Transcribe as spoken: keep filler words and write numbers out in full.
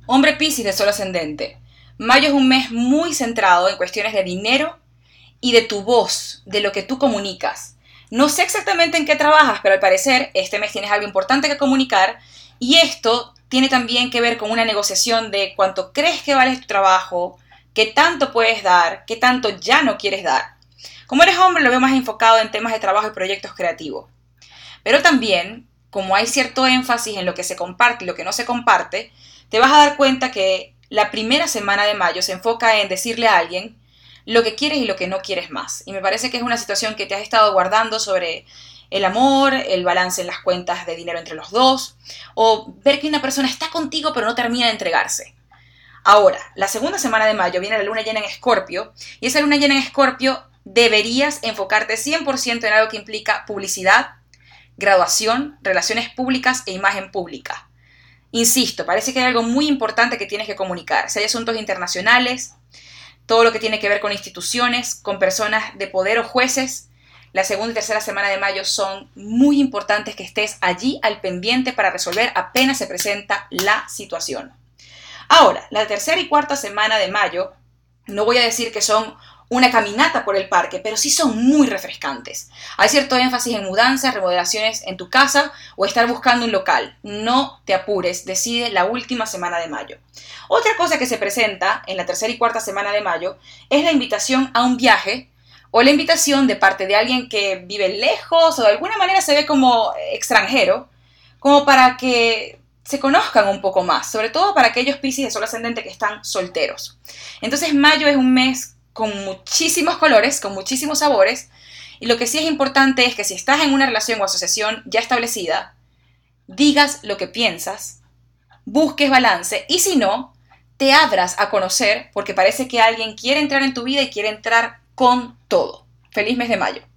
Hombre Piscis de Sol ascendente. Mayo es un mes muy centrado en cuestiones de dinero y de tu voz, de lo que tú comunicas. No sé exactamente en qué trabajas, pero al parecer este mes tienes algo importante que comunicar y esto tiene también que ver con una negociación de cuánto crees que vale tu trabajo, qué tanto puedes dar, qué tanto ya no quieres dar. Como eres hombre, lo veo más enfocado en temas de trabajo y proyectos creativos. Pero también, como hay cierto énfasis en lo que se comparte y lo que no se comparte, te vas a dar cuenta que la primera semana de mayo se enfoca en decirle a alguien lo que quieres y lo que no quieres más. Y me parece que es una situación que te has estado guardando sobre el amor, el balance en las cuentas de dinero entre los dos, o ver que una persona está contigo pero no termina de entregarse. Ahora, la segunda semana de mayo viene la luna llena en Escorpio, y esa luna llena en Escorpio deberías enfocarte cien por ciento en algo que implica publicidad, graduación, relaciones públicas e imagen pública. Insisto, parece que hay algo muy importante que tienes que comunicar. Si hay asuntos internacionales, todo lo que tiene que ver con instituciones, con personas de poder o jueces, la segunda y tercera semana de mayo son muy importantes que estés allí al pendiente para resolver apenas se presenta la situación. Ahora, la tercera y cuarta semana de mayo, no voy a decir que son una caminata por el parque, pero sí son muy refrescantes. Hay cierto énfasis en mudanzas, remodelaciones en tu casa o estar buscando un local. No te apures, decide la última semana de mayo. Otra cosa que se presenta en la tercera y cuarta semana de mayo es la invitación a un viaje o la invitación de parte de alguien que vive lejos o de alguna manera se ve como extranjero, como para que se conozcan un poco más, sobre todo para aquellos Piscis de Sol ascendente que están solteros. Entonces mayo es un mes con muchísimos colores, con muchísimos sabores, y lo que sí es importante es que si estás en una relación o asociación ya establecida, digas lo que piensas, busques balance, y si no, te abras a conocer, porque parece que alguien quiere entrar en tu vida y quiere entrar con todo. Feliz mes de mayo.